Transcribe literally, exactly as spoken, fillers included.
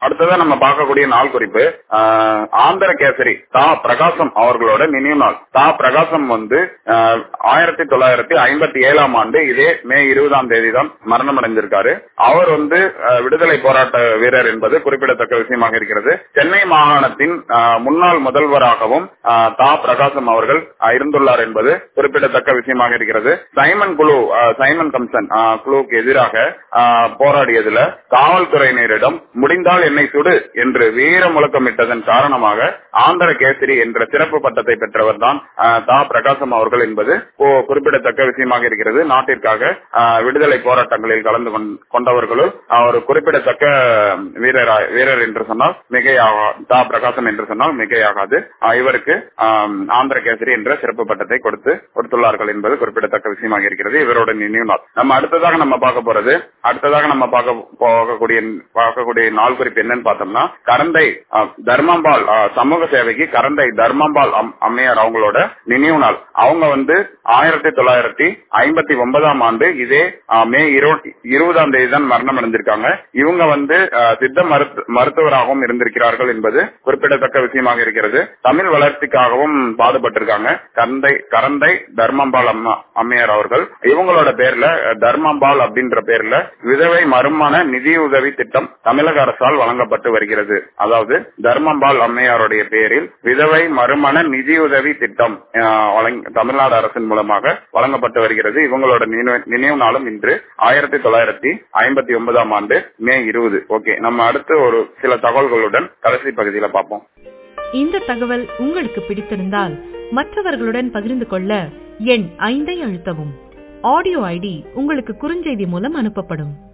அடுத்ததான் நம்ம பார்க்கக்கூடிய நாள் குறிப்பு ஆந்திர கேசரி தா பிரகாசம் அவர்களோட நினைவு நாள். தா பிரகாசம் வந்து ஆயிரத்தி தொள்ளாயிரத்தி ஐம்பத்தி ஏழாம் ஆண்டு இதே மே இருபதாம் தேதி தான் மரணம் அடைந்திருக்காரு. அவர் வந்து விடுதலை போராட்ட வீரர் என்பது குறிப்பிடத்தக்க விஷயமாக இருக்கிறது. சென்னை மாகாணத்தின் முன்னாள் முதல்வராகவும் தா பிரகாசம் அவர்கள் இருந்துள்ளார் என்பது குறிப்பிடத்தக்க விஷயமாக இருக்கிறது. சைமன் குழு சைமன் கமிஷன் குழுவுக்கு எதிராக போராடியதுல காவல்துறையினரிடம் முடிந்தால் என்னை சுடு என்று வீர முழக்கமிட்டதன் காரணமாக ஆந்திர கேசரி என்ற சிறப்பு பட்டத்தை பெற்றவர் தான் தா பிரகாசம் அவர்கள் என்பது குறிப்பிடத்தக்க விஷயமாக இருக்கிறது. நாட்டிற்காக விடுதலை போராட்டங்களில் கலந்து கொண்டவர்களுள் ஒரு குறிப்பிடத்தக்க வீரர் வீரர் என்று சொன்னால் மிகையாக தா பிரகாசம் என்று சொன்னால் மிகையாகாது. இவருக்கு ஆந்திர கேசரி என்ற சிறப்பு பட்டத்தை கொடுத்து கொடுத்துள்ளார்கள் என்பது குறிப்பிடத்தக்க விஷயமாக இருக்கிறது. இவரோட நினைவு நாள். நம்ம அடுத்ததாக நம்ம பார்க்க போறது அடுத்ததாக நம்ம பார்க்க போகக்கூடிய பார்க்கக்கூடிய நாள் குறிப்பு என்னன்னு பார்த்தோம்னா கரந்தை தர்மம்பால் சமூக சேவைக்கு கரந்தை தர்மம்பால் அம்மையார் அவங்களோட நினைவு நாள். அவங்க வந்து ஆயிரத்தி தொள்ளாயிரத்தி ஐம்பத்தி ஒன்பதாம் ஆண்டு இதே மே இருபதாம் தேதி தான் மரணம் அடைந்திருக்காங்க. இவங்க வந்து சித்த மருத்துவராகவும் இருந்திருக்கிறார்கள் என்பது குறிப்பிடத்தக்க விஷயமாக இருக்கிறது. தமிழ் வளர்ச்சிக்காகவும் பாடுபட்டிருக்காங்க. கரந்தை கரந்தை தர்மம்பால் அம்மா அம்மையார் அவர்கள் இவங்களோட பேர்ல தர்மம்பால் அப்படின்ற பேர்ல விதவை மறுமண நிதியுதவி திட்டம் தமிழக அரசால் வழங்கப்பட்டு வருகிறது. அதாவது தர்மம்பால் அம்மையாருடைய பேரில் விதவை மறுமண நிதியுதவி திட்டம் தமிழ்நாடு அரசின் மூலமாக வழங்கப்பட்டு வருகிறது. இவங்களோட நினைவு நாளும் இன்று ஆயிரத்தி தொள்ளாயிரத்தி ஐம்பத்தி ஒன்பதாம் ஆண்டு மே இருபது. ஓகே, நம்ம அடுத்து ஒரு சில தகவல்களுடன் கடைசி பகுதியில பார்ப்போம். இந்த தகவல் உங்களுக்கு பிடித்திருந்தால் மற்றவர்களுடன் பகிர்ந்து கொள்ள எண் ஐந்தை அழுத்தவும். ஆடியோ ஐடி உங்களுக்கு குறுஞ்செய்தி மூலம் அனுப்பப்படும்.